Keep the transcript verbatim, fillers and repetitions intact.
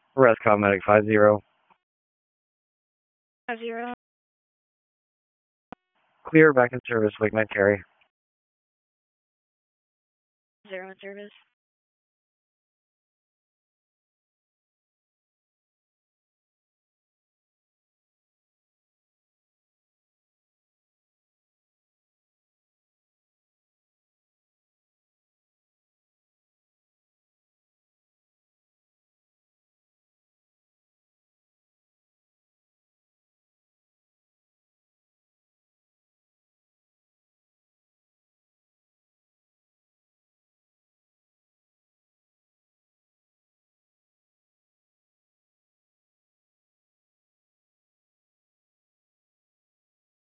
Rescom Medic five zero. Five zero. Clear back in service, Wake Night Terry. Zero in service.